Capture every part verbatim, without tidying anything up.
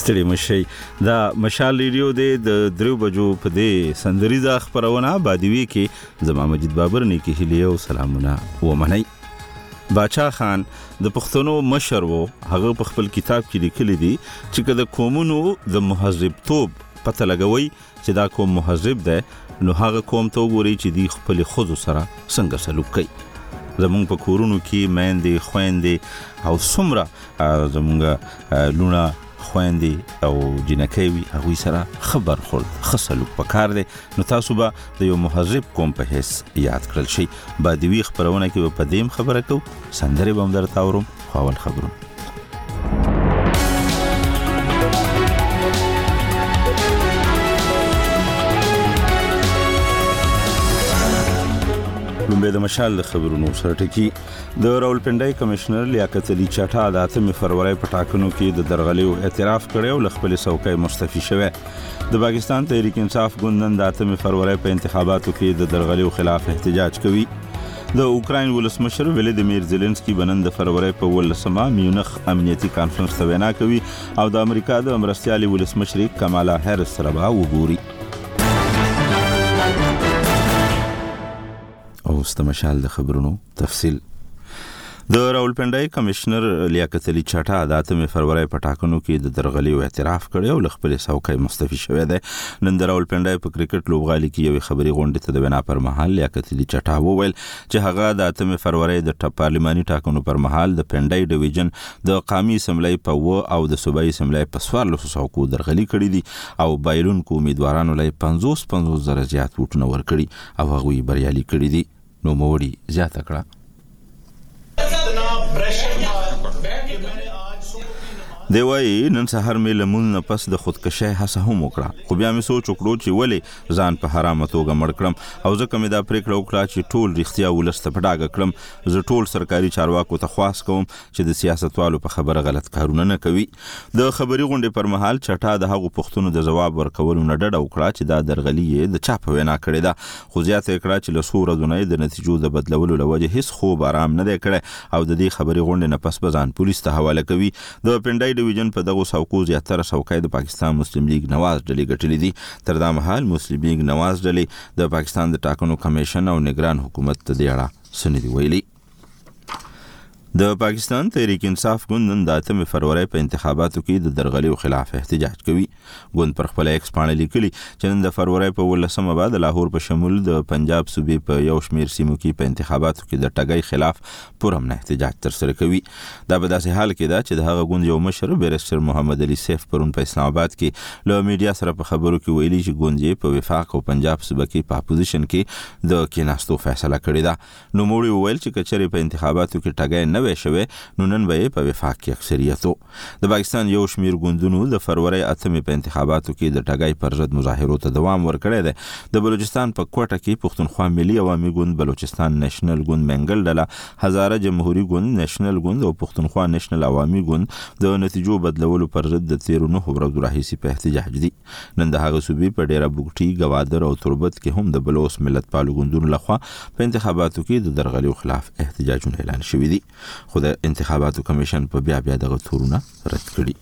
ستړي مشي دا مشال ریډیو د درو بجو په دې سندریزه خبرونه بادوي کې زما مجید بابر نه کې هلیو سلامونه و منی باچا خان د پښتنو مشر وو هغه په خپل کتاب کې لیکلی دی چې کله قومونو د مهذب توب پته لګوي چې دا کوم مهذب ده نو هغه قوم ته وګوري چې دی خپل خود سره څنګه سلوک کوي زمونږ په کورونو کې مېندې خويندې او څومره زمونږ لونه خويندې او جنکې وي هغه سره خبر خور خصلوک پکار دي نو تاسو به د یو مهذب قوم په حس یاد کړل شي بادوي خبرونه کې په دیم خبره کو سندري بم درته اورم خپل خبرونه لومبه د مشال خبرونو سره ټکی د راولپنډای کمشنر لیاقت علي چاټا د اتمې فروری په ټاکنو کې د درغلیو اعتراف کړی او خپل څوکۍ مستعفي شوه د پاکستان تحریک انصاف ګوندن د اتمې فروری په انتخاباتو کې د درغلیو خلاف احتجاج کوي د اوکراین ولسمشر ولادیمیر زيلنسکي بنن د فروری په ولسمه میونخ امنیتي کانفرنس ته وینا کوي او د امریکا د مرستيالي ولسمشر کمالا هریس سره وګوري او استمشال د خبرونو تفصیل د راولپنډای کمشنر لیاقت علي چاټا د اتمې فروری په ټاکنو کې د درغلیو اعتراف کړی او خپل څوکۍ مستعفي شوی دی نن د راولپنډای په کرکټ لوبغالي کې یو خبري غونډه ته د وینا پر مهال لیاقت علي چاټا وویل چې هغه د اتمې فروری د پارلماني ټاکنو پر مهال د پنډای ډیویژن د قامي اسمبلی په و او د صوبایي اسمبلی په څوارلس سوو درغلي کړی دي او بایلونکو امیدوارانو لای پنځوس پنځوس زره زیات ووټونه ورکړي او هغه بریالي کړی دي نو موري زیاته کړه دی وای نن سحر مې لمون نه پس د خودکشي هڅه هم وکړه خو بیا مې سوچ وکړو چې ولې ځان په حرامه توګه مړ کړم او ځکه مې دا پریکړه وکړه چې ټول رښتیا ولسته په ډاګه کړم زه ټول سرکاري چارواکو ته خواست کوم چې د سیاستوالو په خبره غلط کارونه نه کوي د خبري غونډې پر مهال چټا د هغو پښتون د جواب ورکولو نه ډډه وکړه چې دا درغلي د چا په وینا کړی دا خو زیاته کړه چې له سوره دنۍ د نتیجو د بدلولو لوجه هیڅ خوب آرام نه دی کړی او د دې خبري غونډې نه پس بزان پولیس ته حواله کوي د پنډای ډیویژن په دغه سوکو زیاتره څوکۍ د پاکستان مسلم لیگ نواز ډلې ګټلې دي تر دا مهال مسلم لیگ نواز ډلې د پاکستان د ټاکنو کمیشن او نگران حکومت ته دی اړه سندې ویلي د پاکستان تحریک انصاف ګوند د اتمې فروری په انتخاباتو کې د درغلیو خلاف احتجاج کوي ګوند پر خپل ایکس باندې لیکلي چې نن د فروری په ولسمه بعد لاهور په شمول د پنجاب صوبې په یو شمیر سیمو کې په انتخاباتو کې د ټګۍ خلاف پرامن احتجاج ترسره کوي دا په داسې حال کې ده چې د هغه ګوند یو مشر بیرستر محمد علي سیف پرون په اسلام آباد کې له میډیا سره په خبرو کې ویلي چې ګوند یې په وفاق او پنجاب صوبه کې په اپوزیشن کې د کېناستو فیصله کړې ده نو موږ ویل چې کچېرې په انتخاباتو کې ټګۍ نه وي شوی نو نن به په وفاق کې اکثریتو د پاکستان یو شمیر ګوندونو د فروری اتمې په انتخاباتو کې د ټګۍ پر ضد مظاهرو ته دوام ورکړی دی د بلوچستان په کوټه کې پښتونخوا ملي عوامي ګوند بلوچستان نېشنل ګوند منګل ډله هزاره جمهوریت ګوند نېشنل ګوند او پښتونخوا نېشنل عوامي ګوند د نتیجو بدلولو پر ضد د تیرو نه ورځو راهیسې په احتجاج دي نن د هغه صوبې په ډیره بوګټي ګوادر او تربت کې هم د بلوچ ملت پالو ګوندونو لخوا په انتخاباتو کې د درغلیو خلاف احتجاجونه اعلان شوي دي خو د انتخاباتو کمیشن په بیا بیا دغه تورونه رد کړي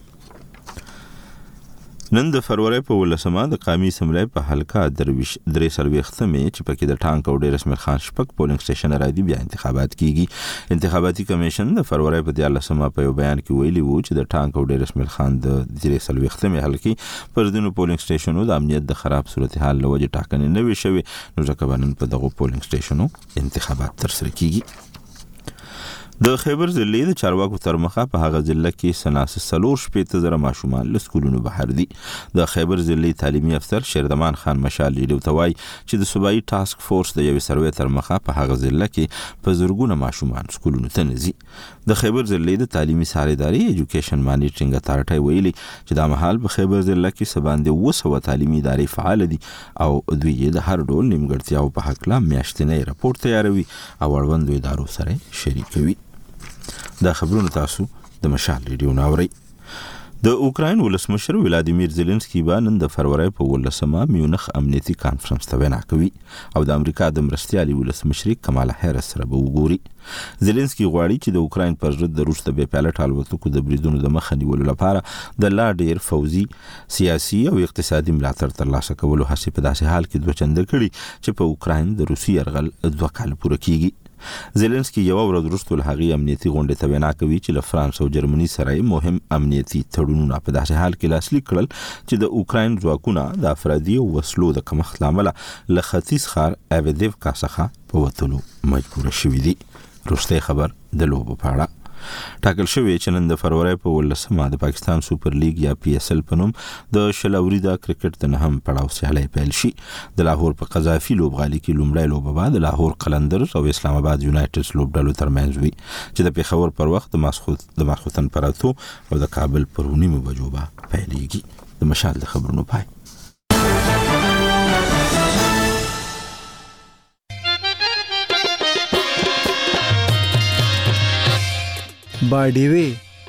نن د فروری په ولسمه د قامي اسمبلی په حلقه درویش درې سرويختمې چې پکې د ټانک او ډیر اسمر خان شپک پولینګ سټیشن راځي بیا انتخابات کیږي انتخاباتي کمیشن د فروری په دیارلسمه په یو بیان کې ویلي وو چې د ټانک او ډیر اسمر خان د درې سرويختمې حلقې پر دینو پولینګ سټیشنونو د امنیت د خراب صورتحال لوجه ټاکنې نه وي شوی نو ځکه باندې په دغه پولینګ سټیشنونو انتخابات ترسره کیږي د خیبر ضلع د چارواکو تر مخه په هغه ضلع کې سناس سلور شپېته زره ماشومان له سکولونو بهر دي د خیبر ضلع تعلیمي افسر شیردمان خان مشال ریډیو ته وایي چې د صوبایي ټاسک فورس د یوې سروې تر مخه په هغه ضلع کې په زرګونه ماشومان سکولونو ته نه ځي د خیبر ضلع د تعلیمي سارېداري ایجوکیشن مانیټرینګ اتارټي ویلي چې دا مهال په خیبر ضلع کې سباندې اوه سوه تعلیمي ادارې فعال دي او دوی د هر ډول نیمګړتیاو په هکله میاشتنی راپور تیاروي او اړوندو ادارو سره شریکوي دا خبرونه تاسو د مشال ریډیو ناوري د اوکراین ولسمشر ولادیمیر زيلنسکي به نن د فروری په ولسمه میونخ امنیتي کانفرنس ته وینا کوي او د امریکا د مرستيالي ولسمشر کمالا هریس سره به وګوري. زيلنسکي غواړي چې د اوکراین پر ضد د روس د بې پالټ الوتکو د بریدونو د مخه نیولو لپاره د لا ډیر فوزي، سیاسي او اقتصادي ملاتړ ترلاسه کولو هڅې په داسې حال کې دوه چنده کړي چې په اوکراین د روسي يرغل دوه کال پوره کیږي. زيلنسکي یو ورځ وروسته له هغې امنیتي غونډې ته وینا کوي چې له فرانس او جرمني سره مهم امنیتي تړونونه په داسې حال کې لاسلیک کړل چې د اوکراین ځواکونه د افرادي او وسلو د کمښت له امله له ختیځ ښار اویدیوکا څخه په وتلو مجبور شوي دي. وروستی خبر د لوبو په اړه. ټاکل شوی چې نن د فروری په ولسمه د پاکستان سوپر لیګ یا پی اس ال په نوم د شلوريدا کرکټ د نهم پړاو سیالي پیل شي. د لاهور په قذافي لوبغالي کې لومړی لوبه بعد د لاهور قلندرز او اسلام آباد یونایټډز لوبډلو ترمنځ وي چې د پیښور پر وخت د ماسخوت د ماسختن پراتو او د کابل پر نیمه بجو به پیلېږي. د مشال د خبرونو پای. باډیوي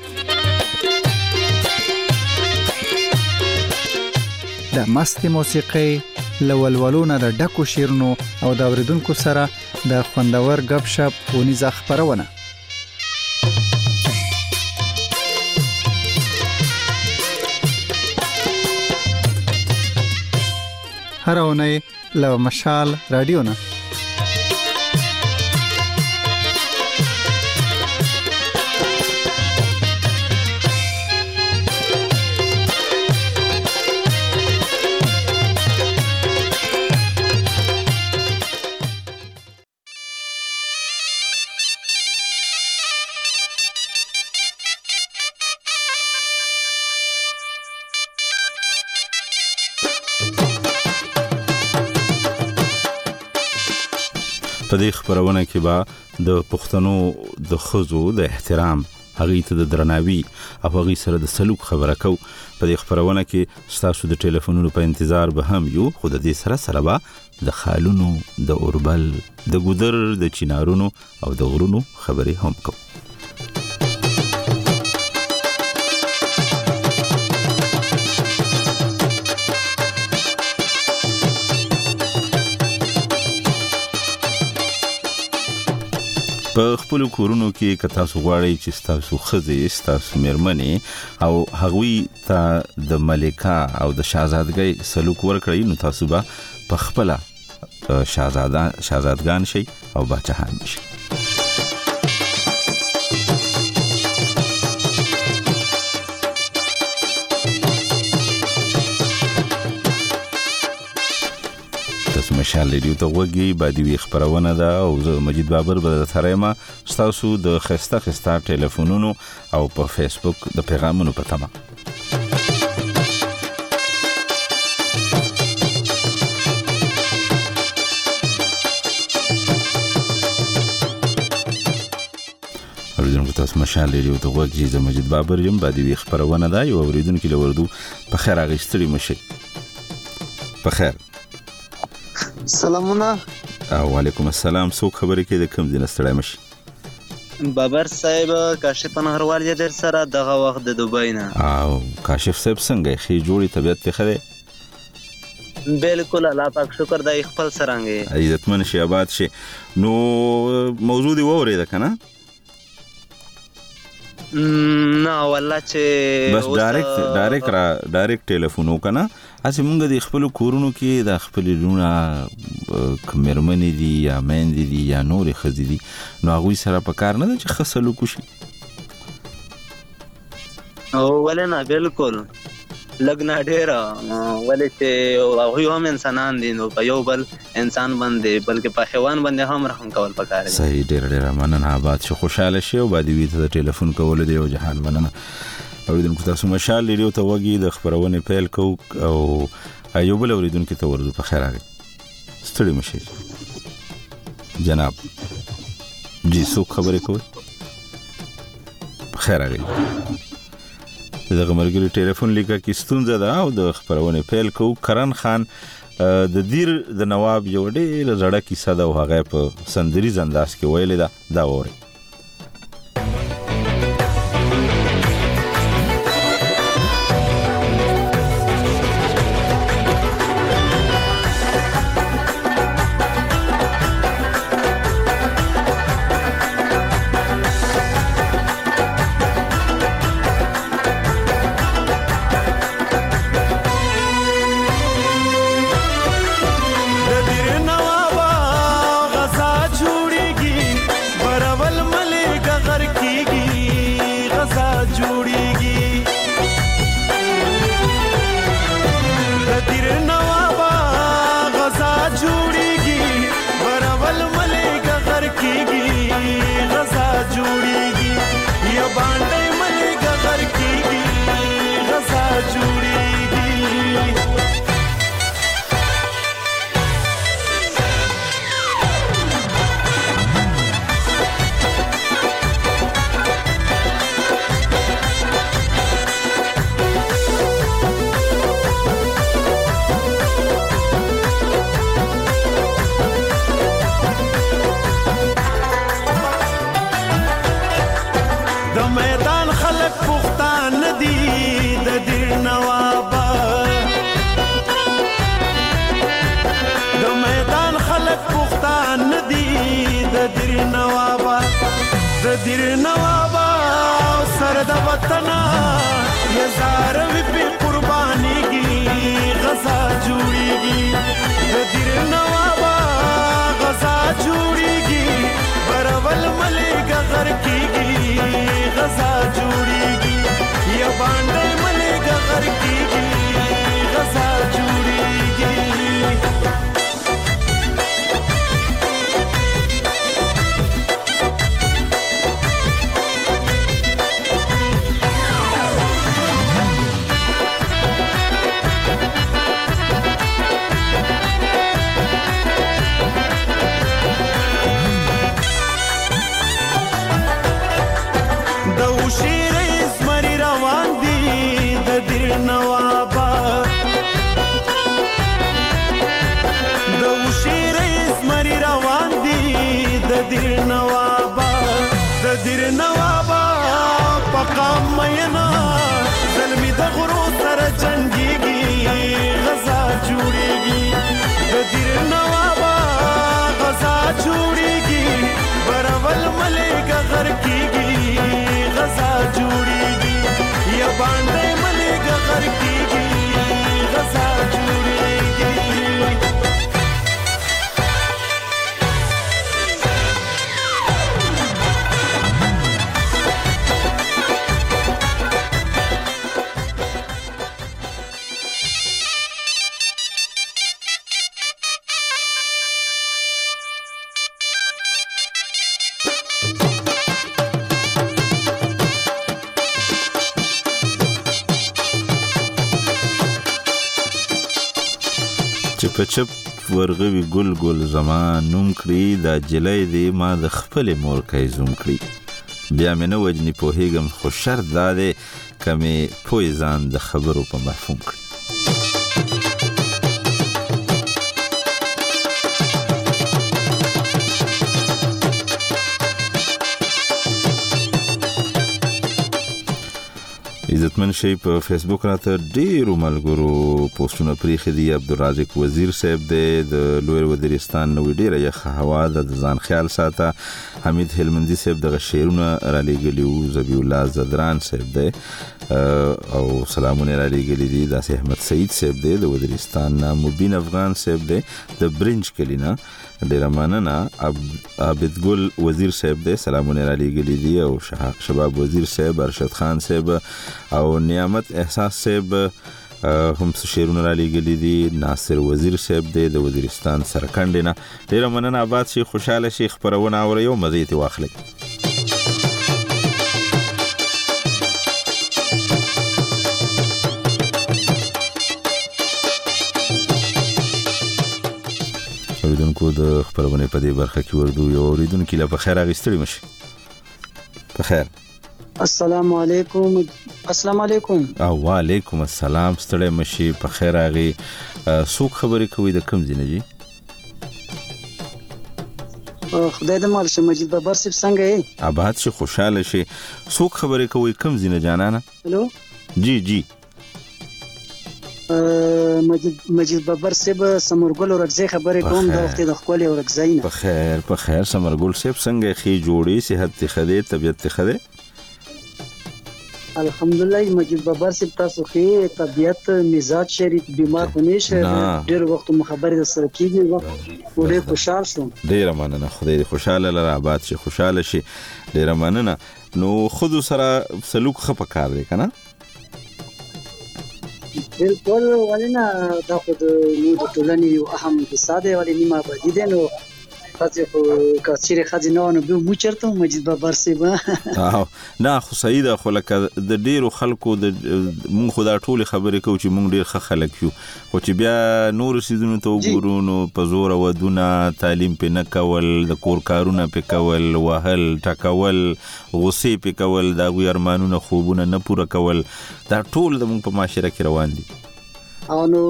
د مست موسیقي لولولونه د ډکو شیرونو او د اوریدونکو سره د خوندور غب شپ ونیزه خبرونه. هر اونۍ له مشال رادیو نه په دې خبرونه کې به د پښتنو د خزو د احترام، هغې ته د درناوي او هغې سره د سلوک خبره کو. په دې خبرونه کې ستاسو د ټلیفونونو په انتظار به هم یو، خو د دې سره سره به د خالونو، د اوربل، د ګودر، د چینارونو او د غرونو خبرې هم کو. په خپل کورونو کې که تاسو غواړئ چې تاسو خزې، تاسو میرمنې او هغوی ته د ملکه او د شاهزادګۍ سلوک ورکړئ، نو تاسو به په خپل شاهزاده شاهزادګان شئ او باچاهان شئ. مشال ریډیو ته وګورئ. باندې خبرونه ده او زه مجید بابر به ترېما تاسو د خسته خسته ټلیفونونو او په فیسبوک د پیغامونو په تمه. اوریدونکو تاسو مشال ریډیو ته وګورئ. زه مجید بابر یم. باندې خبرونه ده یو اوریدونکو لوردو په خیر اغشتري مشي. په خیر. سلامونه. وعلیکم السلام. څوک خبرې کوي؟ د کوم ځای نه ستړی مشي؟ بابر صاحب، کاشف نهروال یې در سره دغه وخت د دوبۍ نه. او کاشف صاحب څنګه خې جوړی طبيعت ته خره؟ بالکل، الله پاک شکر دی خپل سرانګي. عزتمن شي، آباد شي. نو موضوع دی ووري ده کنه؟ نه والله چې بس ډایرکټ ډایرکټ را ډایرکټ ټلیفون وکنه. اسی مونږ د خپل کورونو کې د خپل لونه کمرمنې دي یا مېندې دي یا نورې خزې دي، نو هغوی سره په کار نه ده چې ښه سلوک وشي. ولې نه، بالکل لږ نه ډېره، ولې چې هغوی هم انسانان دي، نو په یو بل انسان باندې بلکې په حیوان باندې هم رحم کول پکار دي. صحیح، ډېره ډېره مننه. آباد شي، خوشحاله شي او باندې وي ته د ټلیفون کولو دی یو جهان مننه. اوریدونکو تاسو مشال ریډیو ته وګورئ. د خبرونه پیل کو او یو بل اوریدونکو ته ورته په خیر راغی. ستړي مشي جناب. جی څوک خبرې کوي؟ په خیر راغی. دغه مرګري ټلیفون لیکه کې ستونزه ده او د خبرونه پیل کو. کرن خان د دیر د نواب یو ډېر زړه کیسه ده او هغه په سندري انداز کې ویلې ده. دا ووري. د وطن هزار وی په قرباني کی غزا جوړيږي د دیر نوابا غزا جوړيږي برول ملک غر کیږي غزا جوړيږي یا باندې ملک غر کیږي غزا جوړيږي دیر نوابا پقام مینا ظلمی د غرو سره جنگیږي غزا جوړیږي د دیر نوابا غزا جوړیږي برول ملک غر کیږي غزا جوړیږي یا باندې ملک غر کیږي غزا جوړیږي چپ چپ ورغوي ګل ګل زمان نوم کړی دا جلای دی ما د خپل مور کای زوم کړی بیا مې نه وجنی په هیګم خو شرط داده کمه پوی ځان د خبرو په مفهوم کړی عزتمن شي په فیسبوک راته ډیرو ملګرو پوسټونه پریخي دي عبدالرازق وزیر صاحب د لوی وزیرستان نو ډیره یخ هوا د ځان خیال ساته حمید هلمندي صاحب د شعرونه را لګلیو زبی الله زدران صاحب د او سلامونه را لګلی دي د احمد سعید صاحب د وزیرستان مبین افغان صاحب د برنج کلینا ډیره مننه عابد ګل وزیر صاحب د سلامونه را لګلی دي او شباب وزیر صاحب ارشد خان صاحب او نعمت احساس صاحب هم شعرونه را لګلی دي ناصر وزیر صاحب د وزیرستان سرکندنه ډیره مننه آباد شي خوشاله شي خبرونه اور یو مزه تی واخلي اوریدونکو د خبرونه په دې برخه کې وردو یو اوریدونکو لا په خیر اغستړي مشي په خیر السلام علیکم السلام علیکم او وعلیکم السلام ستړی مشي په خیر اغي څوک خبرې کوي د کم ځینې جی خدای دې مال شه مجید بابر صاحب څنګه یې آباد شي خوشاله شي څوک خبرې کوي کم ځینې جانانه هلو جی جی مجید مجید بابر صاحب سمرګل ورغزي خبرې کوم د وخت د خپل ورغزي نه په خیر په خیر سمرګل صاحب څنګه خي جوړي صحت خده طبيعت خده الحمدلله مجید بابر صاحب تاسو خي طبيعت مزاج شریک بیمار خونی شه ډېر وخت مخبر د سره کیږي ورې خوشاله شوم ډېر مننه خدای دې خوشاله لره آباد شي خوشاله شي ډېر مننه نو خود سره سلوک خپ کار دی کنه بالکل ولنه دا خو د نو د ټولنې یو اهم حصہ دی ولې نیمه بدی دی نو خاصه خو کاچری خزینه نو به مو چرته مجید بابر صاحب نه خو سیده خو لکه د ډیرو خلکو د مونږ خدا ټول خبرې کوو چې مونږ ډیر ښه خلک یو خو چې بیا نور سيزونو ته وګورو نو په زور ودونه تعلیم په نه کول د کور کارونه په کول وهل ټکول غصې په کول دا غوی ارمانونه خوبونه نه پوره کول دا ټول د مونږ په معاشره کې روان دي او نو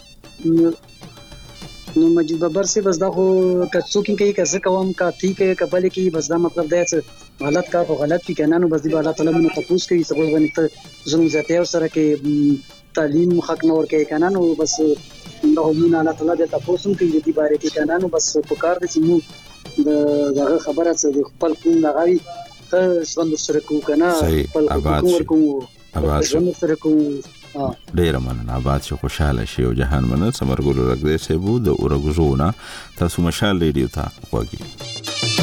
نو مجید بابر سے بس دا خو کڅو کې کوي کزه کوم کا تی کې قبل کې بس دا مطلب دا چې غلط کار خو غلط کی کنه نو بس دی الله تعالی مونږ تاسو کوي څه غوښنه ته زموږ ذاته سره کې تعلیم حق نور کې کنه نو بس دا مونږ الله تعالی د تاسو کوي دې باره کې کنه نو بس په کار دي چې مو د دغه خبره څه د خپل کوم لغوي ژوند سره کو کنه خپل آباد کو آباد ژوند سره کو ډیر مننه آباد شو خوشاله شي او جهان منل سمرګل رګدې سبو د اورګزونه تاسو مشال ریډیو ته وګورئ.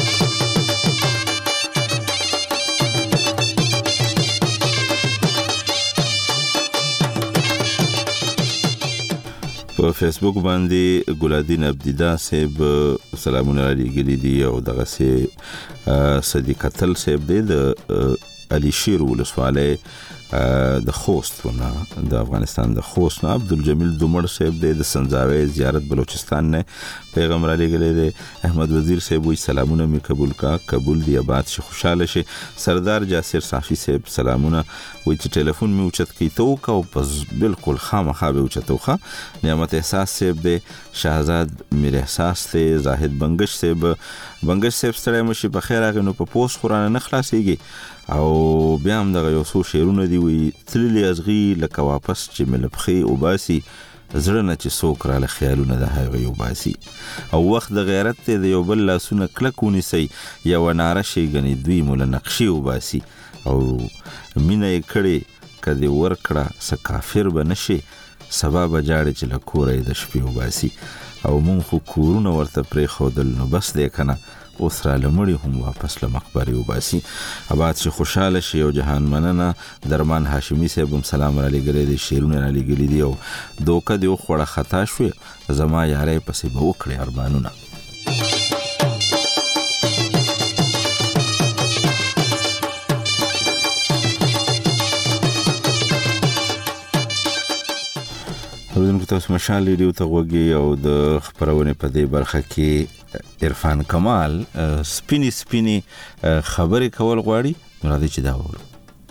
په فیسبوک باندې ګلادین عبدیدا صاحب سلامونه لري دي او دغه سي صدیق قتل صاحب د علي شیر ولسواله د خوست نه د افغانستان د خوست نه عبدالجمیل دومر صاحب د سنځاوي زیارت بلوچستان نه پیغمبر علی ګلې د احمد وزیر صاحب وی سلامونه می قبول کا قبول دی آباد شي خوشاله شي. سردار جاسر صافی صاحب سلامونه وی چې ټلیفون می اوچت کی تو کا پس بالکل خامخا به اوچتوخه. نعمت احساس صاحب د شهزاد میر احساس ته زاهد بنگش صاحب بنگش صاحب ستړی مشي په خیر هغه نو په پوس قران نه خلاصيږي او بیا هم دغه یو څو شعرونه دی وی تللی ازغي لکه واپس چې ملبخي او باسي زړه نه چې څوک را له خیالونه د هغه یو باسي او وخت د غیرت ته د یو بل لاسونه کلکونی سي یو ناره شي غني دوی مول نقشي او باسي او مینه کړي کدی ور کړه س کافر بنشي سبب جاړي چې لکورې د شپې او باسي او مونږ خو کورونه ورته پرې خودل نو بس دې کنه اوس را لمړی هم واپس له مقبره وباسي. آباد شي خوشاله شي او جهان مننه. درمان هاشمی صاحب هم سلام علی ګلې دي شیرونه علی ګلې دي او دوکه دی خوړه خطا شو زما یارې پسې به وکړي ارمانونه. ورته تاسو مشال ریډیو ته وګورئ او د خبرونه په دې برخه کې عرفان کمال سپینی سپینی خبرې کول غواړي نو راځي چې دا وره.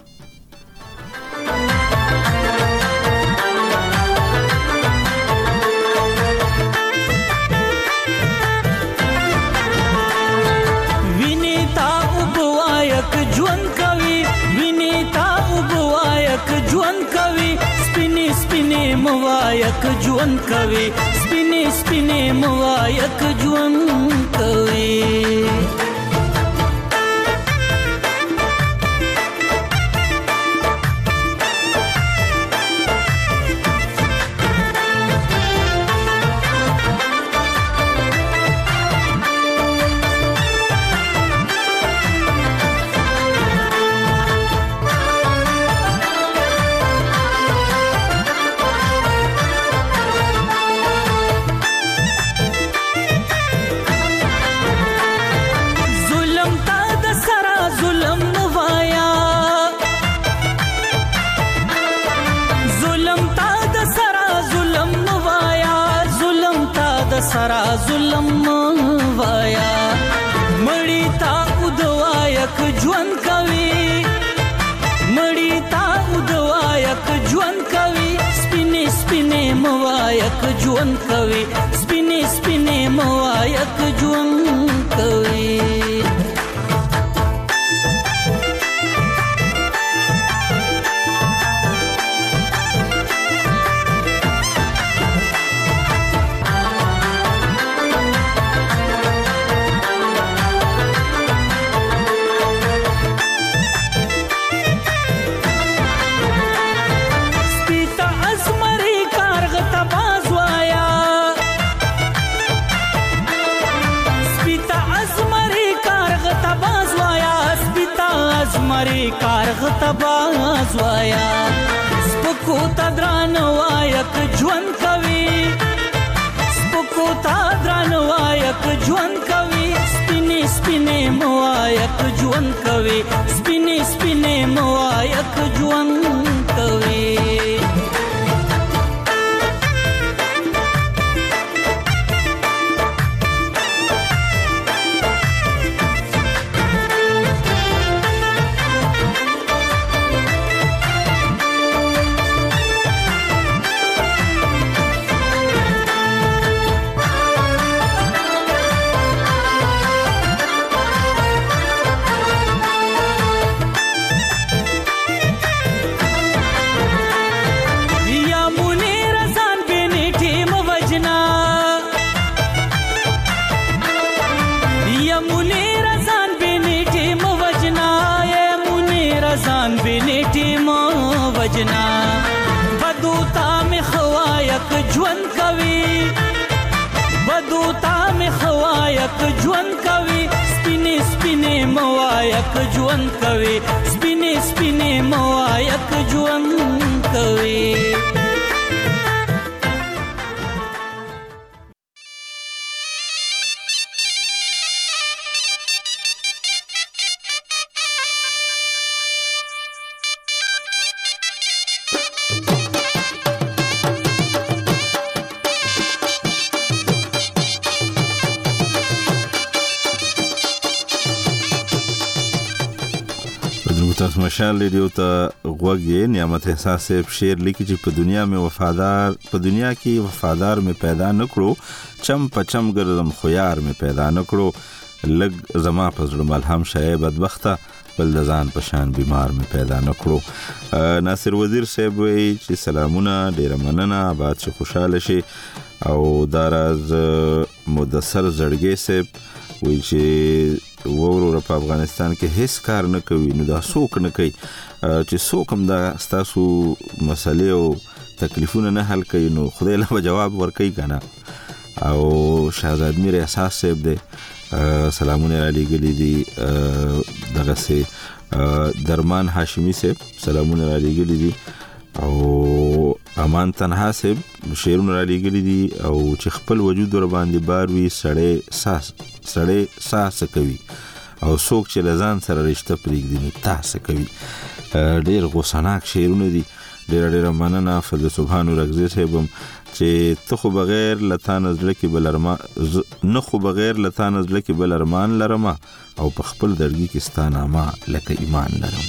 وینیتا وبوایک ژوند کوي وینیتا وبوایک ژوند کوي سپینی سپینی موایک ژوند کوي سپینی سپینی موایک ژوند کوي. سرا ظلم وایا مړی تا ودوایک ژوند کوي مړی تا ودوایک ژوند کوي سپینې سپینې موایک ژوند کوي سپینې سپینې موایک ژوند کوي. مری کارغ تباز وایا سپکو تا دران وایک ژوند کوي سپکو تا دران وایک ژوند کوي سپینې سپینې موایک ژوند کوي سپینې سپینې موایک ژوند کوي. یک ژوند کوي سپینې سپینې موا یک ژوند کوي تاسو مشال ریډیو ته غوږی نعمت احساس صاحب شعر لیکي چې په دنیا مې وفادار په دنیا کې وفادار مې پیدا نکړو چم پچم ګرځم خو یار مې پیدا نکړو لګ زما په زړه ملهم شای بدبخته بل د ځان په شان بیمار مې پیدا نکړو ناصر وزیر صاحب وی چې سلامونه ډیر مننه آباد شي خوشاله شي او داراز مدثر زړګي صاحب وی چې وورو په افغانستان کې هیڅ کار نه کوي نو دا څوک نه کوي چې څوک هم دا ستاسو مسلې او تکلیفونه نه حل کوي نو خدای له جواب ورکوي کنه او شهزاد میر احساس صاحب دې سلامونه علی ګلی دي دغه سي درمان هاشمی صاحب سلامونه علی ګلی دي او امان تنها صاحب شعرونه علی ګلی دي او چې خپل وجود ور باندې بار وی سړې ساس سړې ساس کوي او څوک چې لزان سره رشتہ پرېږدي نو تاسو کوي ډېر غوسناک شعرونه دي ډېر ډېر مننه فضل سبحان رغزي صاحب چې ته خو بغیر لتا نزله کې بل ارمان نه خو بغیر لتا نزله کې بل ارمان لرما او په خپل درګي کې ستانه ما لکه ایمان لرم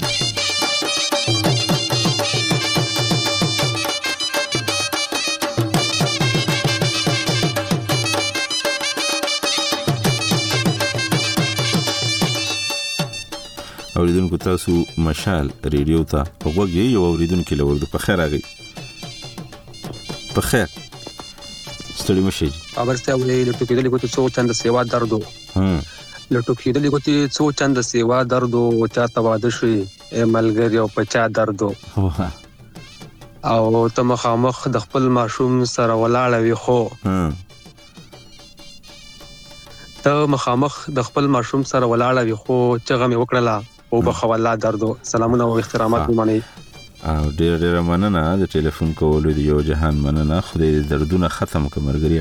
اوریدونکو تاسو مشال ریډیو ته وګورئ یو اوریدونکو لورد په خیر راغی په خیر ستړي مشي خبر ته وی لټو کېدل کوته څو چند سیوا دردو هم لټو کېدل کوته څو چند سیوا دردو چا تواده شي ملګری او پچا دردو او ته مخامخ د خپل ماشوم سره ولاړ وي خو هم ته مخامخ د خپل ماشوم سره ولاړ وي خو چغه مې وکړه او بخواله دردو سلامونه او احترامات مې او ډېر ډېر مننه د ټلیفون کولو دی یو جهان مننه خدای دې دردونه ختم کړي مرګري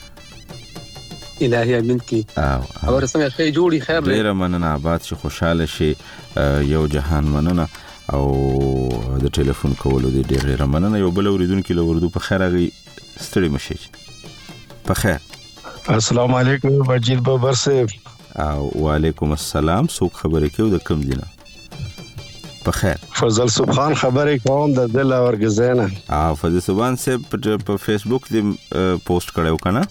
الهي امين کی او اور څنګه خیر جوړي خیر ډېر مننه آباد شي خوشاله شي یو جهان مننه او د ټلیفون کولو دی ډېر ډېر مننه یو بل اوریدونکو له وردو په خیر راغی ستړي مشي په خیر السلام علیکم وجید بابر صاحب او وعلیکم السلام څوک خبرې کوي د کوم دینه په خیر فضل سبحان خبرې کوم د دل اورګزینه او فضل سبحان صاحب په فیسبوک دی پوسټ کړو کنه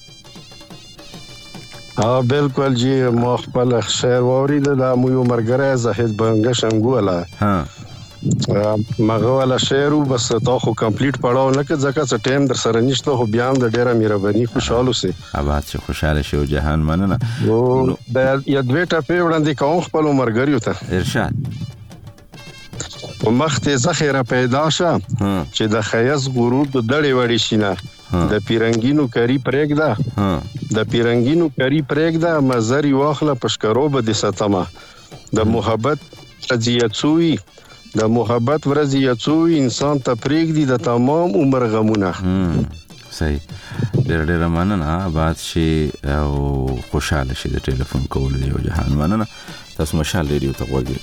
ها بالکل جی مو خپل شعر وورید د مو یو مرګره زاهد بنګ شنګولا ها مغه ولا شعر بس تا خو کمپلیټ پړاو نه کې ځکه چې ټیم در سره نشته خو بیان د ډیره مهرباني خوشاله سي آباد شي خوشاله شي جهان مننه نو د یو دوه ټاپې وړاندې کوم خپل مرګریو ته ارشاد ومخته ذخیره پیدا شه چې د خیاس غرور د دړې وړي شینه د پیرنګینو کری پرېګدا د پیرنګینو کری پرېګدا مزري واخله پشکرو به د ستما د محبت رضیاتوي د محبت ورزیاتوي انسان ته پرېګدي د تمام عمر غمونه صحیح ډېر ډېر مننه آباد شي او خوشاله شي د ټلیفون کول دی او جهان مننه تاسو مشال ریډیو ته وګورئ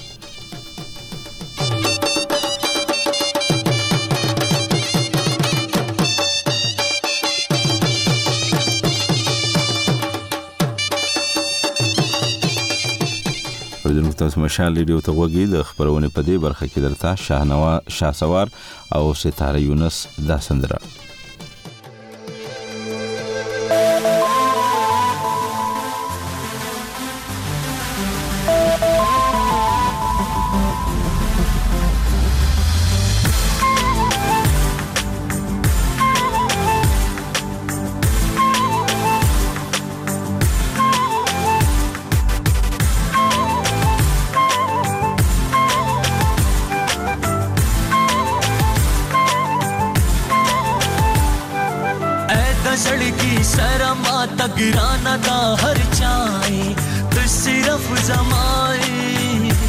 تاسو مشال ریډیو ته وګورئ د خبرونه په دې برخه کې درته شاهنوا شاسوار او ستاره یونس دا سندره गिराना था हर चाय तो सिर्फ जमाए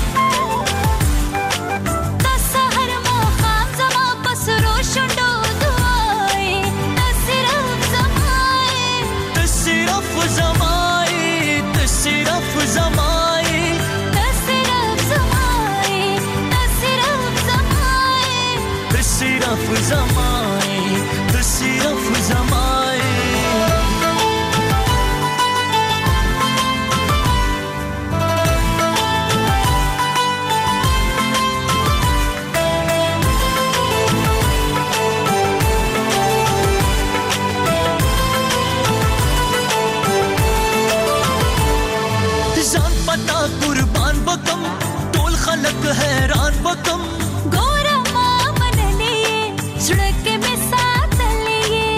قربان بکم ټول خلک حیران بکم ګوره ما منلې زړه کې مې ساتلې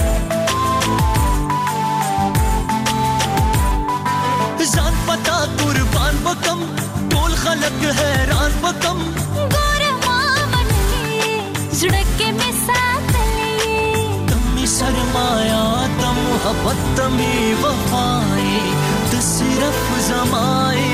ځان پتا قربان بکم ټول خلک حیران بکم ګوره ما منلې زړه کې مې ساتلې تمې سرمایا د محبت تمې وفای ته صرف زمای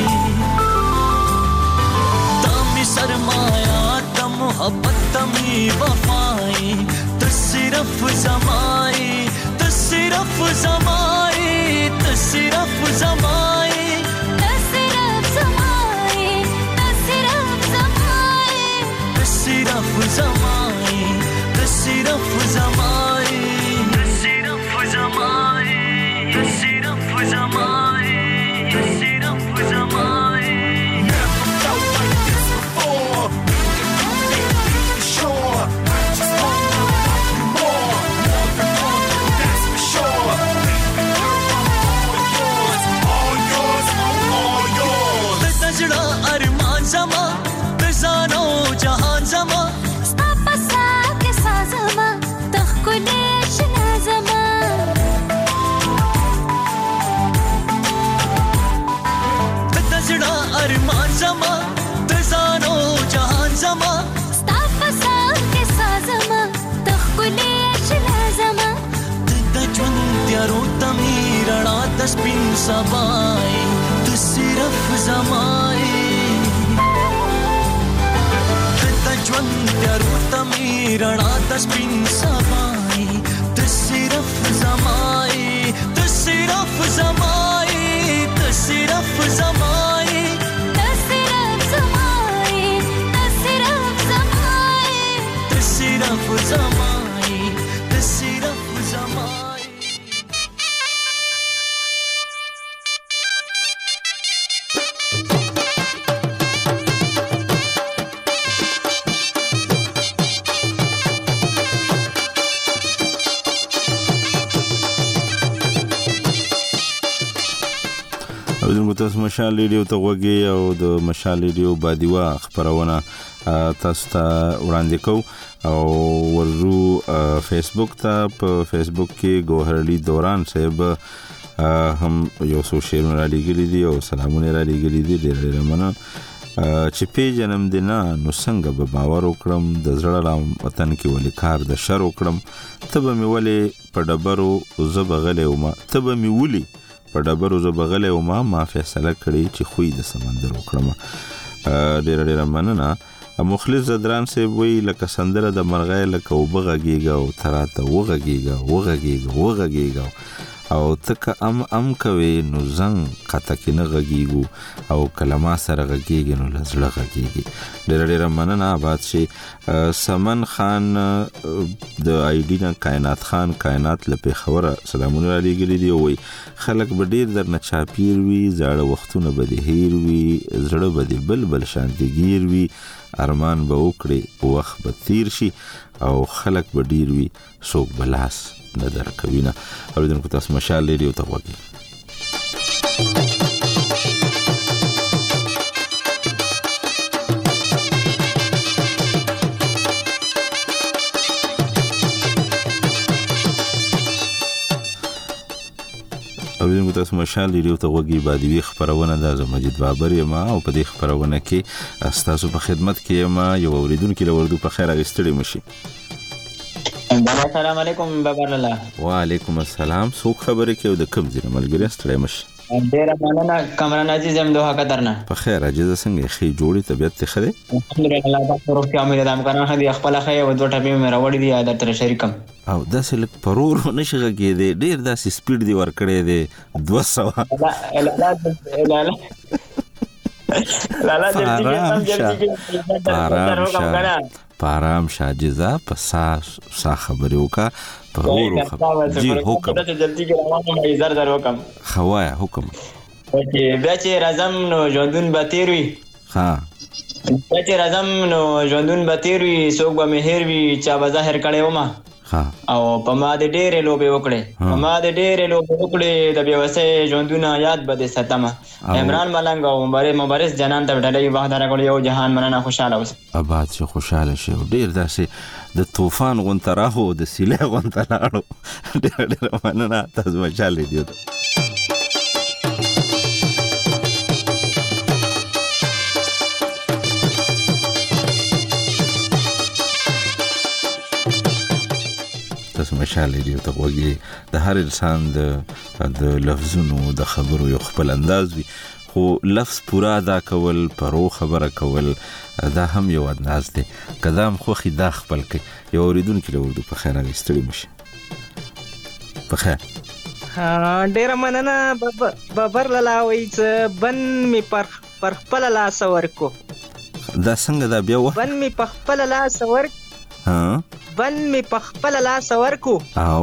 تمې سرمایا د محبت تمې وفای ته صرف زمای ته صرف زمای ته صرف زمای ته صرف زمای ته صرف زمای ته صرف زمای ته صرف زمای ته صرف زمای ته صرف زمای ته صرف زمای Never felt like this before. Be sure. I just wanna love you more, more than more, that's for sure. Baby girl, I'm all yours, all yours, all yours. ته زړه ارمان زما ته ځانو جهان زما ستا په ساه کې سازما ته ښکلې اشنا زما ته زړه ارمان زما ته ځانو جهان زما ستا په ساه کې سازما ته ښکلې اشنا زما ته د ژوند تیارو ته مې رڼا د سپین سبای ته صرف زمای ته د ژوند تیارو ته مې رڼا د سپین سبای ته صرف زمای ته صرف زمای ته صرف زمای ته صرف زمای ته صرف زمای ته صرف زمای ته صرف زمای اوریدونکو تاسو مشال ریډیو ته غوږی او د مشال ریډیو بادیوا خبرونه تاسو ته وړاندې کوو او ورزو فیسبوک ته په فیسبوک کې ګوهر علي دوران صاحب هم یو څو شعرونه را لیږلي دي او سلامونه را لیږلي دي ډېر ډېر مننه چې پیژنم دې نه نو څنګه به باور وکړم د زړه له وطن کې ولې کار د شر وکړم ته به مې ولې په ډبرو زه به غلی ومه ته به مې ولې په ډبرو زه به غلی ومه ما فیصله کړې چې خوی د سمندر وکړم ډېره ډېره مننه مخلص زدران صاحب وی لکه سندره د مرغۍ لکه اوبه غږېږه او ته راته وغږېږه وغږېږه وغږېږه او ته که ام ام کوې نو زنګ قطع کې نه غږېږو او کله ما سره غږېږي نو له زړه غږېږي ډېره ډېره مننه آباد شي سمن خان د آی ډي نه کائنات خان کائنات له پېښوره سلامونه را لیږلي دي او وایي خلک به ډېر درنه چاپیر وي زاړه وختونه به دې هیر وي زړه به دې بل بل شانتې ګیر وي ارمان به وکړې وخت به تیر شي او خلک به ډېر وي څوک به لاس نه درکوي نه اوریدونکو تاسو مشال ریډیو ته غوږی اوریدونکو تاسو مشال ریډیو ته غوږی بادیوي خبرونه ده زه مجید بابر یم او په دې خبرونه کې ستاسو په خدمت کې یم یو اوریدونکو له وردو په خیر اغستړي مشي السلام علیکم بابر الله وعلیکم السلام څوک خبرې کوي د کوم ځای ملګری ستړی مشي ډیر مننه کامران عزیز هم دوه قدرنه په خیر عزیز څنګه خې جوړي طبيعت ته خره الحمدلله دا روغتیا مې د امکانات خدي خپل خې او دوه ټپې مې راوړې دي دا تر شریکم او داسې لک پرور نشي غږې ډیر داسې سپیډ دی ور کړې دی دوه سو لا لا لا لا لا جلدی جلدی پارام شاجزا په ساس سا خبرې وکا پرور خبر جی حکم جلدی کې روانه مې زر زر وکم خوایا حکم چې بیا چې راځم نو ژوندون به تیر وي ها بیا چې راځم نو ژوندون به تیر وي څوک به مې هېر وي چا به ظاهر کړی ومه او په ما د ډېرې لوبې وکړې په ما د ډېرې لوبې وکړې د بېوسۍ ژوندونه یاد به دې ستمه عمران ملنګ او مبارز جانان ته ډالۍ وخت راکړو یو جهان مننه خوشحاله اوسه اباد چې خوشحاله شي ډېر داسې د طوفان غونته راغو د سیلۍ غونته لاړو ډېره ډېره مننه تاسو مشال ریډیو ته تاسو مشال ریډیو ته وګورئ د هر انسان د د لفظونو د خبرو یو خپل انداز وي خو لفظ پورا ادا کول پرو خبره کول دا هم یو انداز دی کدام خوخي دا خپل کوي یو اوریدونکو له اردو په خیر راغی ستړي مشه په خیر ډېره مننه ببر لاوي چې بن می پر پر خپل لاس ورکو دا څنګه دا بیا و بن می په خپل لاس ورک ها بن می په خپل لاس ورکو او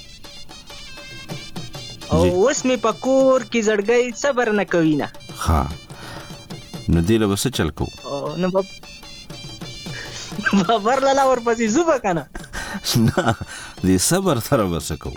او اوس می په کور کې زړګي صبر نه کوي نه ها نو دې له وسه چل کو نو بابر لاله ورپسې زوبه کنه نه دې صبر سره وسه کو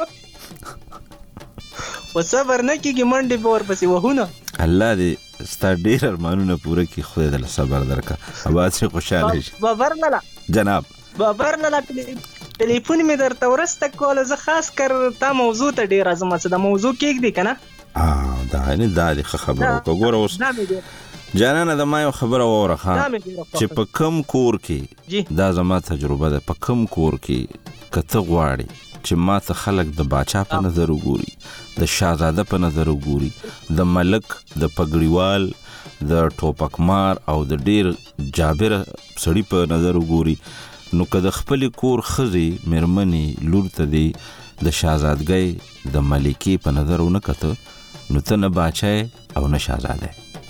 و صبر نه کیږي منډي په ورپسې وهونه الله دې ستا ډېر ارمانونه پوره کړي خدای دې صبر درکړه اباد شي خوشاله شي بابر لاله جناب بابر لاله ټلیفون می درته ورسته کوله زه خاص کر تا موضوع ته ډیر ازم څه د موضوع کې دی کنه اه دا نه دا د خبرو وګوره اوس جانانه د ما یو خبره وره ها چې په کم کور کې دا زما تجربه ده په کم کور کې کته غواړي چې ما ته خلک د باچا په نظر وګوري د شاهزاده په نظر وګوري د ملک د پګړیوال د ټوپک مار او د ډیر جابر سړی په نظر وګوري نو که د خپل کور خزي مرمنی لور ته دی د شاهزادګۍ د ملکی په نظر ونه کته نو ته نه باچای او نه شاهزاده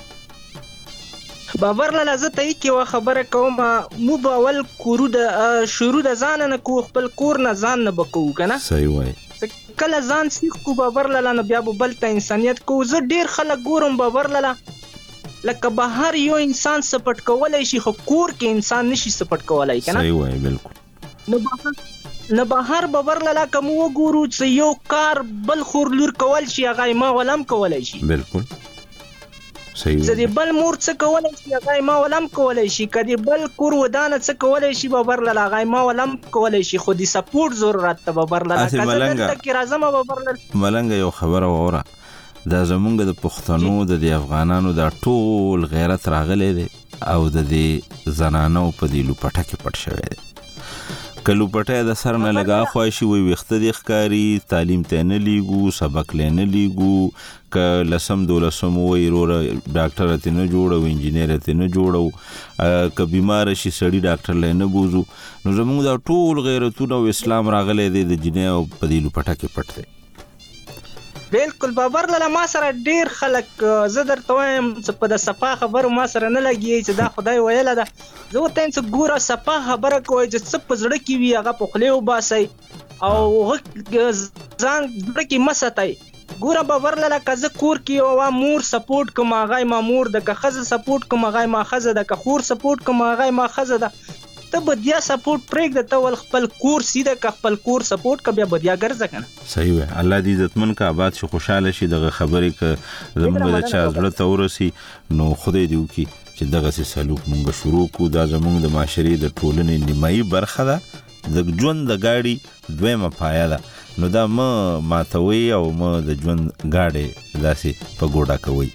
بابر لاله زه ته یو خبره کوم مو به ول کورو د شروع د ځان نه کو خپل کور نه ځان نه بکو کنه صحیح وای کله ځان سیخ کو بابر لاله نه بیا بل ته انسانيت کو زه ډیر خلک ګورم بابر لاله لکه بهر یو انسان سپټ کولای شي خو کور کې انسان نشي سپټ کولای کنه صحیح وای بالکل نو بهر نه بهر بابر لاله کوم وګورو چې یو کار بل خور لور کول شي هغه ما ولم کولای شي بالکل صحیح زه بل مور څه کولای شي هغه ما ولم کولای شي کدي بل کور ودانه څه کولای شي بابر لاله هغه ما ولم کولای شي خو دي سپورټ ضرورت ته بابر لاله کله کې راځم بابر لاله ملنګ یو خبره وره دا زمونږ د پښتنو د افغانانو دا ټول غیرت راغلی دی او د دې زنانو په دې لوپټه کې پټ شوی دی که لوپټه د سر نه لګا خواشي وي ویښته دې ښکاري تعلیم ته نه لیږو سبق لی نه لیږو که لسم دولسم وایي وروره ډاکټر ته نه جوړو انجینر ته نه جوړو که بیمار شي سړي ډاکټر لی نه بوزو نو زمونږ دا ټول غیرتونه او اسلام راغلی دی د جنۍ او په دې لوپټه کې پټ دی بالکل بابر لاله ما سره ډیر خلک زه درته وایم چې په د صفا خبرو ما سره نه لګي چې دا خدای ویله ده زه ورته وایم چې ګوره صفا خبره کوئ چې څه په زړه کې وي هغه په خولې وباسئ او ځان زړه کې مه ساتئ ګوره بابر لاله که زه کور کې یوه مور سپورټ کوم هغه ما مور ده که ښځه سپورټ کوم هغه ما ښځه ده که خور سپورټ کوم هغه ما ښځه ده ته بدیا سپورټ پرېږده ته ول خپل کور سیده که خپل کور سپورټ که بیا بدیا ګرځه کنه صحیح وای الله دې عزتمن کا آباد شي خوشاله شي دغه خبرې که زموږ د چا زړه ته ورسي نو خدای دې وکړي چې دغه سلوک مونږ شروع کړو دا زموږ د معاشرې د ټولنې نیمایي برخه ده د ژوند د ګاډي دویمه پایه ده نو دا مه ماتوي او مه د ژوند ګاډي داسې په ګوډه کوي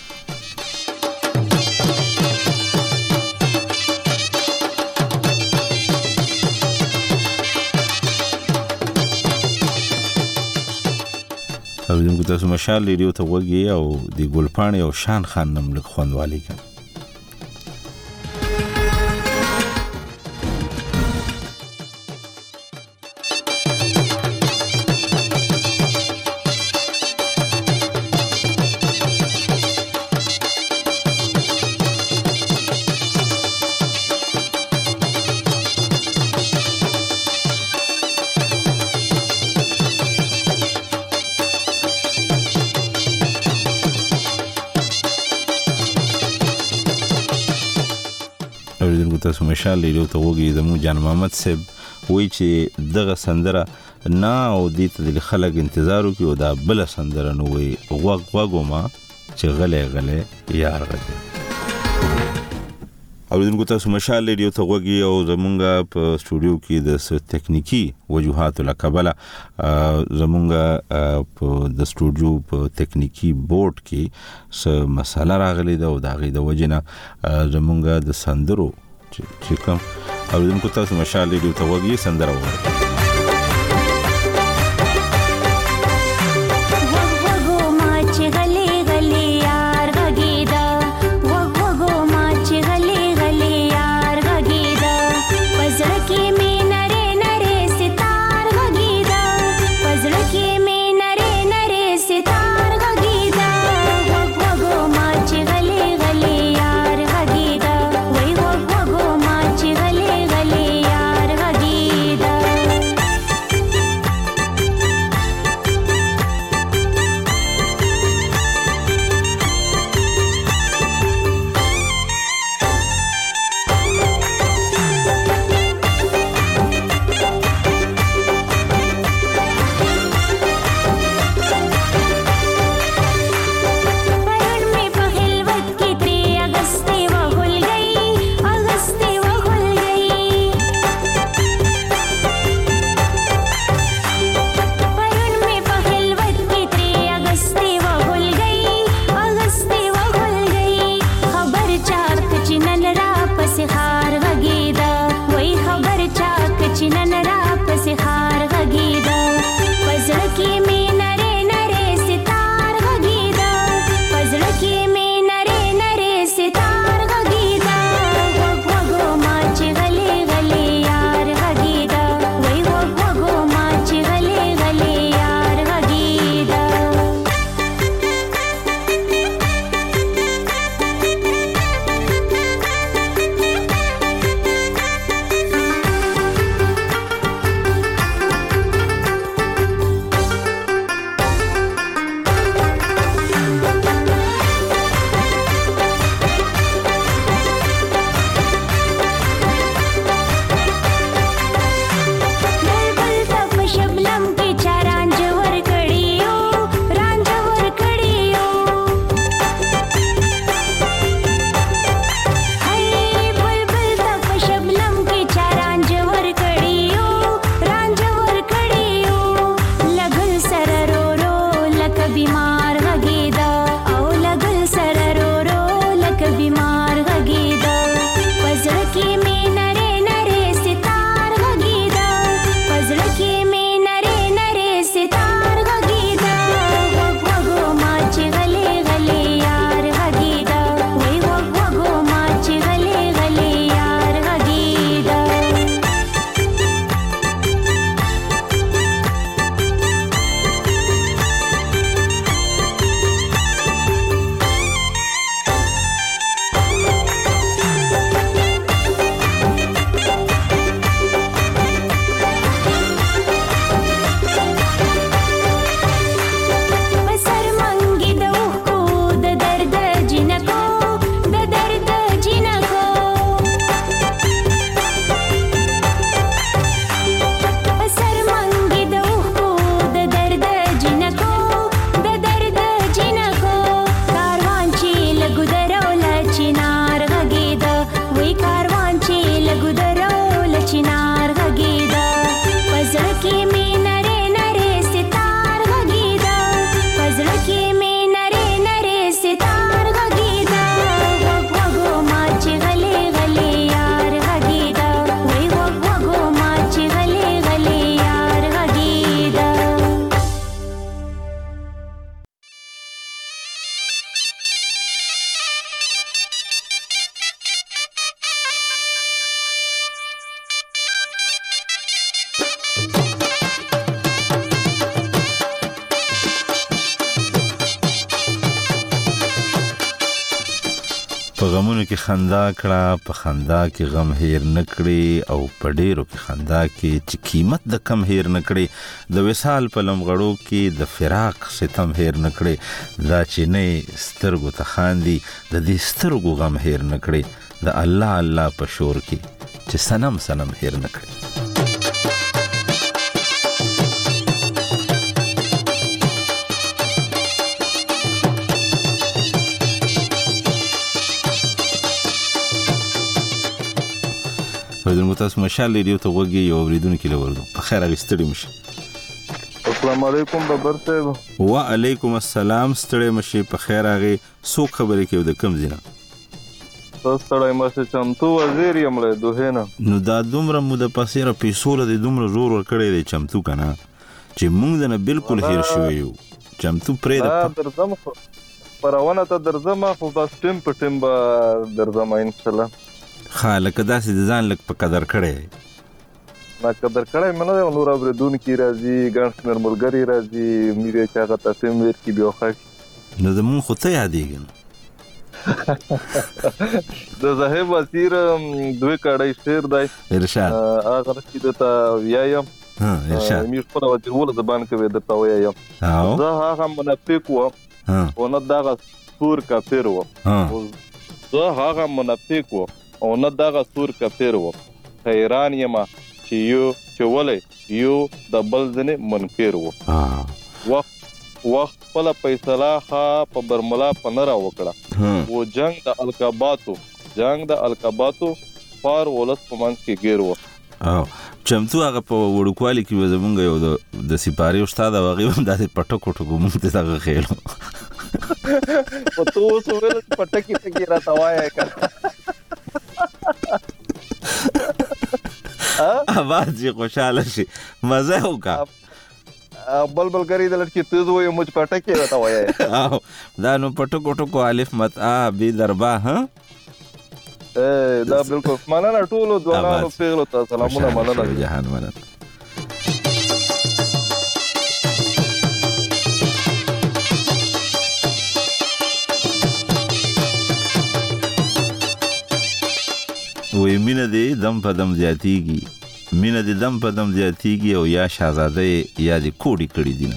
او دغه تاسو مشال ریډیو ته وګورئ او د ګلپاڼې او شان خان نوم لیک خوندوالي کوي تاسو مشال ریډیو ته وګورئ زموږ جان محمد صاحب وایي چې دغه سندره نه او دې ته د خلک انتظار وکړي او دا بله سندره نو وایي غوږ غوږ وما چې غلی غلی یار غلی. اوریدونکو تاسو مشال ریډیو ته غوږی او زمونږ په سټوډیو کې د تکنیکی وجوهاتو له کبله زمونږ په د سټوډیو په تکنیکی بورډ کې څه مسله راغلی ده او د هغې د وجې نه زمونږ د سندرو چې کوم اوریدونکو تاسو مشال ریډیو ته غوږی سندره وغواړئ. په غمونو کې خندا کړه، په خندا کې غم هیر نکړي، او په ډیرو کې خندا کې چې قیمت د کم هیر نکړي، د وصال په لمغړو کې د فراق ستم هیر نکړي، دا چې نه سترګو ته خاندي د دې سترګو غم هیر نکړي، د الله الله په شور کې چې سنم سنم هیر نکړي. اوریدونکو تاسو مشال ریډیو ته وګورئ او اوریدونکو له ورته په خیر غستړي مشه. السلام علیکم بابر صاحب. وعلیکم السلام. ستړي مشه په خیر هغه سو خبرې کې د کم زینا تاسو ستړي مشه چمتو وزیر یم له دوه نه. نو دا دومره مو د پاسیره پیسو له دومره زور ور کړی دی چمتو کنه چې موږ نه بالکل هیر شوی یو. چمتو پرې دا درځم پرونه ته درځم خو بس ټیم په ټیم به درځم ان شاء الله. خالق داسې د ځان لک په قدر کړی ما قدر کړی منه نور اوریدون کی راځي ګڼ شمېر ملګری راځي میره چې هغه تاسو مې کی بیا خو نو زمون خو ته یادېږي د زاهب وزیر دوی کړای شعر دی ارشاد هغه چې ته ویایم ها ارشاد مې خپل وزیر ول زبان کې د تویایم زه هغه منافق و او نه دغه سور کافر و زه هغه منافق و او نه دغه سور کافر و حیران یم چې یو چې ولې یو د بل ځنه منکر و وخت وخت خپل فیصله ښه په برملا په نه راوکړه و جنگ د القاباتو جنگ د القاباتو فار ولس په منځ کې ګیر و. او چمتو هغه په وړوکوالي کې زمونږ یو د د سپاري استاد هغه هم داسې پټکو ټکو مونږ ته هغه خېلو په تو اوس ول پټکی ټکی راته وایې کړه आवाज یې خوشاله شي مزه وکړه بل بل کری د لړکی تیز وې مج پټکی راته وایې او دا نو پټکو ټکو الف مت ا بي دربا ها اے دا بالکل مننه ټولو دوانو پیغلو ته سلامونه مننه جهان مننه. وې مینه دې دم په دم زیاتیږي مینه دې دم په دم زیاتیږي او یا شاهزاده یا دې کوډی کړی دینه.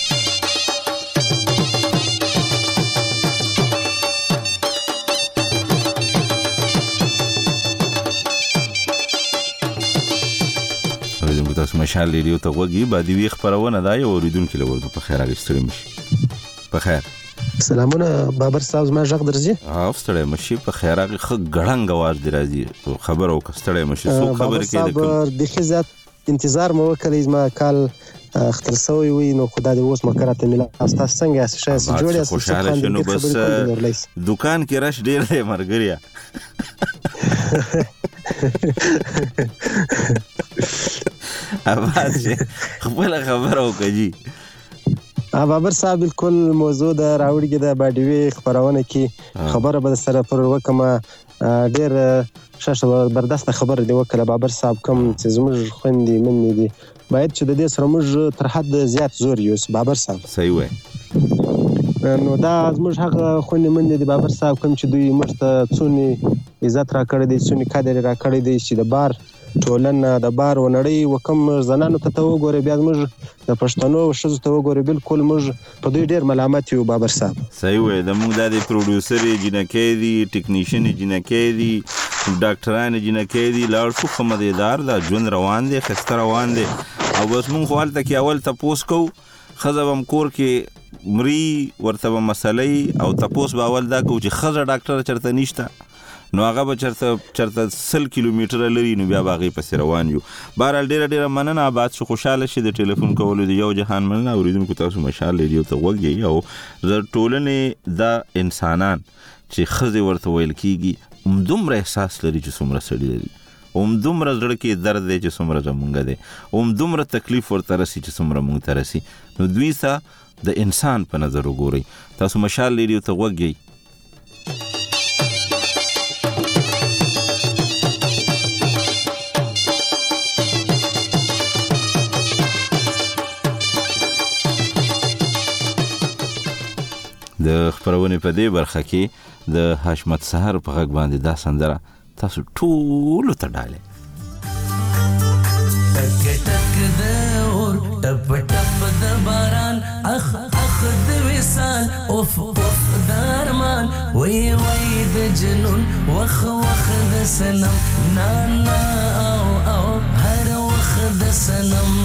اوریدونکو تاسو مشال ریډیو ته وګورئ بعد وی خبرونه دا یو اوریدونکو له ورته په خیر راغستړي مشي په خیر. سلامونه بابر صاحب زما ژغ درځي او ستړی مشي په خیر هغه خ غړنګ आवाज دی راځي خبر او کستړی مشي سو خبر کې د کوم د خزات انتظار مو وکړی زما کال اختر سوی وي نو خدای دې اوس مکرته ملا تاسو څنګه اساس شې جوړه اساس خوشاله شنو بس دکان کې راش ډیر دی مرګریا اواز خپل خبر او کجی بابر صاحب بالکل موضوع د راوړګي د باډوي خبرونه کې خبره به سره پر وکما ډیر شاشه برداشت خبر دی وکړه بابر صاحب کوم چې زموږ خوندې من دي باید چې د دې سره موږ تر حد زیات زور یو بابر صاحب صحیح وای نو دا زموږ هغه خوندې من دي بابر صاحب کوم چې دوی موږ ته څونی عزت را کړی دي څونی قدر را کړی دي چې د بار ټولنه د بار ونړۍ وکم زنانو ته وګوري بیا موږ د پښتنو شذو ته وګوري بالکل موږ په دوی ډیر ملامت یو بابر صاحب. صحیح وای د موږ د پروډوسر جنکې دي ټیکنیشن جنکې دي ډاکټران جنکې دي لاړ شو خمدیدار دا ژوند روان دي خسته روان دي او بس موږ خپل ته کې اول تاسو کو خزبم کور کې مري ورته مسلې او تاسو باول دا کو چې خزه ډاکټر چرته نشته نو هغه به چرته چرته سل کیلومتر لري نو بیا باغې پسې روان یو. بهرحال ډېره ډېره مننه آباد شو خوشحاله شي د ټلیفون کولو د یو جهان مننه اوریدونکو تاسو مشال ریډیو ته وګورئ او د ټولنې د انسانان چې ښځې ورته ویل کېږي همدومره احساس لري چې څومره سړي لري همدومره زړه کې درد دی چې څومره زمونږ دی همدومره تکلیف ورته رسي چې څومره مونږ ته رسي نو دوی ته د انسان په نظر وګورئ تاسو مشال ریډیو ته وګورئ. د خبرونه په دې برخه کې د حشمت سحر په غږ باندې دا سندره تاسو ټول ته ډاله ټک ټک د اور ټپ ټپ د باران اخ اخ د وصال اوف اوف د ارمان وی وی د جنون وخ وخ د سنم نا نا او او هر وخ د سنم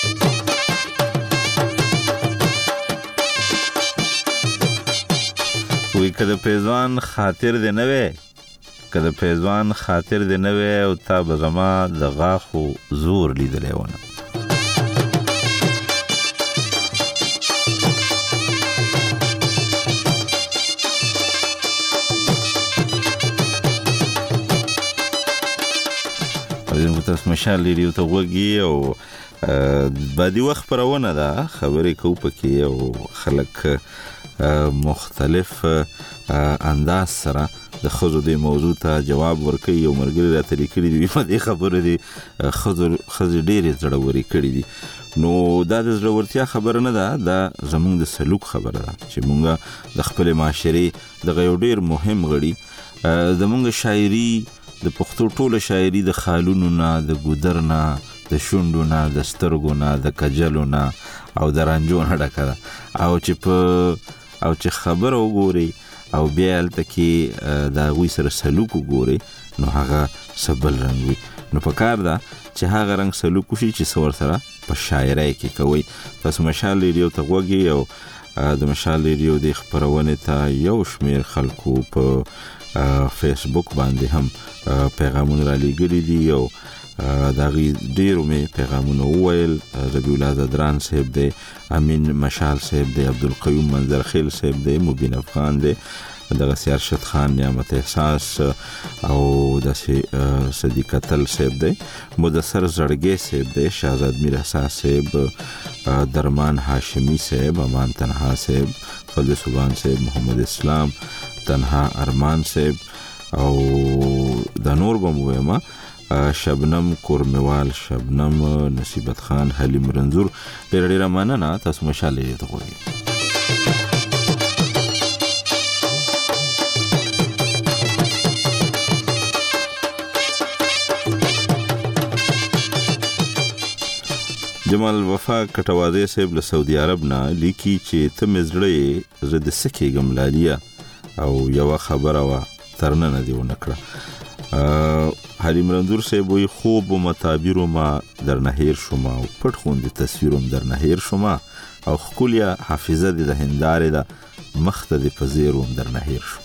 وی که د پیزوان خاطر دی نه وی که د پیزوان خاطر دی نه وی او تا به زما د غاښو زور لیدلی ونه په تاسو مشال ریډیو ته غوږی او بعدی وخت خپرونه ده خبرې کوو پکې او خلک مختلف انداز سره د ښځو دې موضوع ته جواب ورکوي یو ملګري راته لیکلي دي په دې خبره دي ښځې ډېرې زړورې کړي دي نو دا د زړورتیا خبره نه ده دا زموږ د سلوک خبره ده چې موږ د خپلې معاشرې دغه یو ډېر مهم غړي زموږ شاعري د پښتو ټوله شاعري د خالونو نه د ګودر نه د شونډو نه د سترګو نه د کجلو نه او د رانجو نه ډکه ده او چې په او چې خبره وګوري او بیا هلته کې د هغوی سره سلوک وګوري نو هغه څه بل رنګ وي نو په کار ده چې هغه رنګ سلوک وشي چې څه ورسره په شاعرۍ کې کوئ تاسو مشال ریډیو ته غوږی او د مشال ریډیو دې خپرونې ته یو شمېر خلکو په فیسبوک باندې هم پیغامونه را لیږلي دي او د هغې ډېرو مې پیغامونه وویل ربیع الله زدران صاحب دی امین مشال صاحب دی عبدالقیوم منظرخیل صاحب دی مبین افغان دی دغسې ارشد خان نعمت احساس او داسې صدیق اتل صاحب دی مدثر زړګی صاحب دی شهزاد میر احساس صاحب درمان هاشمی صاحب امان تنها صاحب فضل سبحان صاحب محمد اسلام تنها ارمان صاحب او د نور به مو ویمه شبنم کورمیوال شبنم نصیبت خان حلیم رنزور ډېره ډېره مننه تاسو مشال ریډیو ته غوږی جمال وفا کټوازی صاحب له سعودي عرب نه لیکي چې ته مې زړه یې زه د څه کېږم لاليه او یوه خبره وه تر ننه دې ونه کړه حلیم رنزور صاحب وی خوب و متابیر ما در نهیر شما و پټ خوند تصویرم در نهیر شما او خکولیا حافظه د هنداره ده مخته د پزیروم در نهیر شما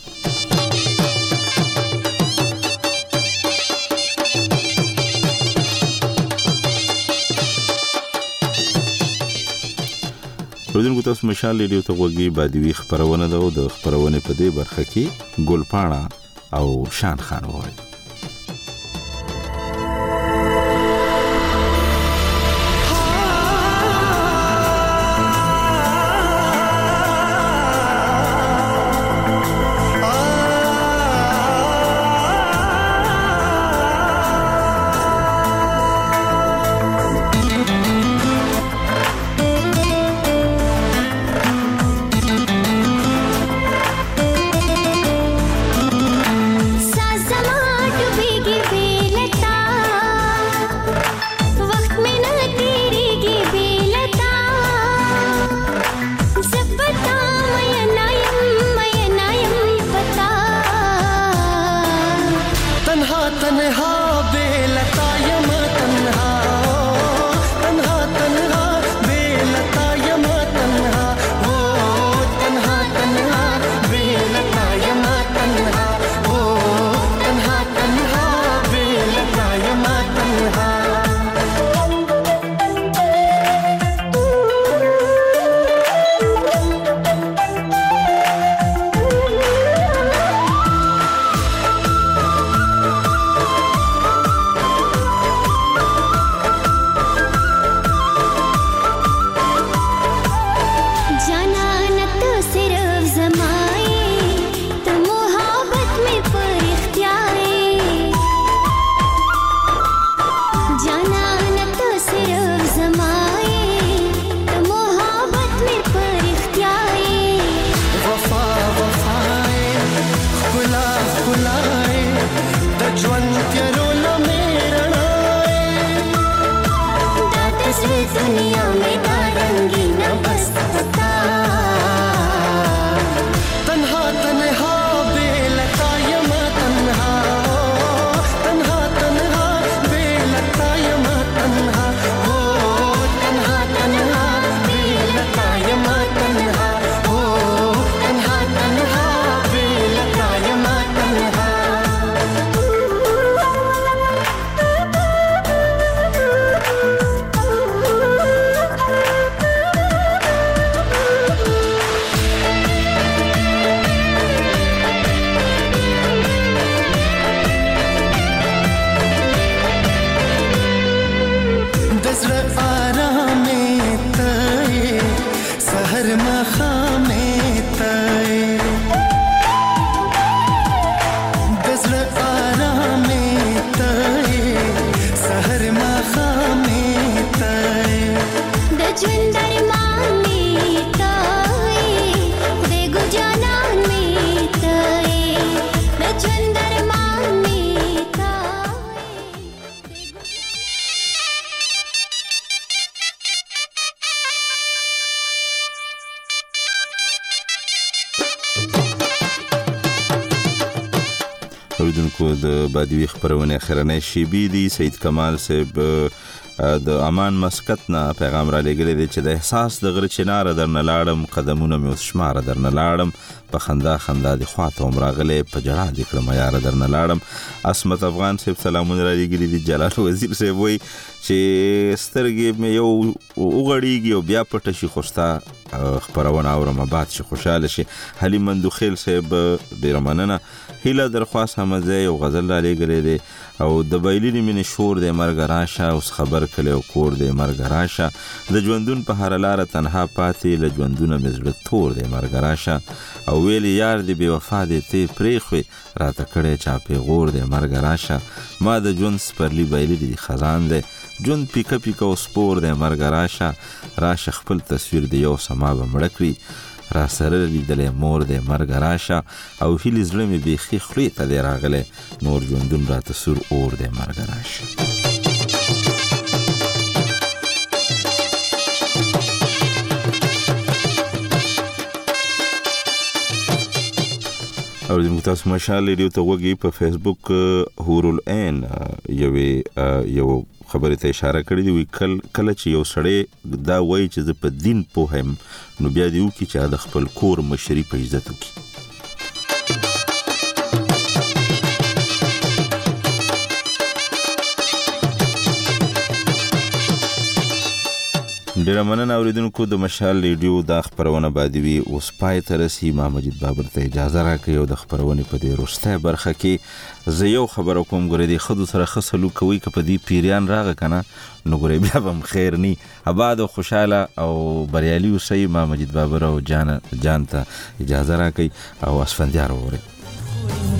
روزن کو تاسو مشال ریډیو ته غوږی بعدی خبرونه ده او د خبرونه په دې برخه کې ګلپاڼه او شان خان وایي اوریدونکو د بادوي خبرونه خیرنۍ شیبي دي سید کمال صاحب د امان مسکت نه پیغام را لګلې دی چې د احساس د غره چنار درنه لاړم قدمونه مې اوس شمار درنه لاړم په خندا خندا د خواته عمرغله په جړه د کړم یار درنه لاړم. اسمت افغان صاحب سلامونه را لګلې دي. جلال وزیر صاحب وای چې سترګې مې یو وغړیږي او بیا پټه شي خوستا خبرونه اورم بعد شي خوشاله شي. حلیم مندوخیل صاحب ډیر مننه. هیله درخواست هم زه یو غزل را لګلې دی او د بایلینی مینې شور د مرګ راشه اوس خبر کله او کور د مرګ راشه د ژوندون په هر لار تنها پاتې ل ژوندونه مزړه تور د مرګ راشه او ویل یار دی بے وفا دی ته پریخوي راته کړه چا پیغور د مرګ راشه ما د ژوند سپرلی بایلی دی خزان دی ژوند پیکا پیکا او سپور د مرګ راشه راشه خپل تصویر دی یو سما به مړکړي را سره لیدلې مور د مرګ راشه او هیله زړه مې بیخي خلی ته دی راغله نور ژوندون راته سور اور د مرګ راشه. او د متاسف مشال ریډیو ته وګي په فیسبوک هورل ان یوې یو خبرې ته اشاره کړې دی. وی کل کله چې یو سړی دا وایي چې زه په دین پوهم نو بیا دی وکي چې د خپل کور مشري په عزت وکي. ډیره مننه اوریدونکو د مشال ریډیو دا خبرونه بادوي اوس پای ته رسي. ما مجید بابر ته اجازه راکړئ او د خبرونې په دې وروستۍ برخه کې زه یو خبره کوم. ګورې د ښځو سره ښه سلوک کوئ که په دې پیریان راغه که نه نو ګورې بیا به هم خیر نی. اباد او خوشحاله او بریالي اوسئ. ما مجید بابر او جان جان ته اجازه راکړئ او اسفندیار وورئ.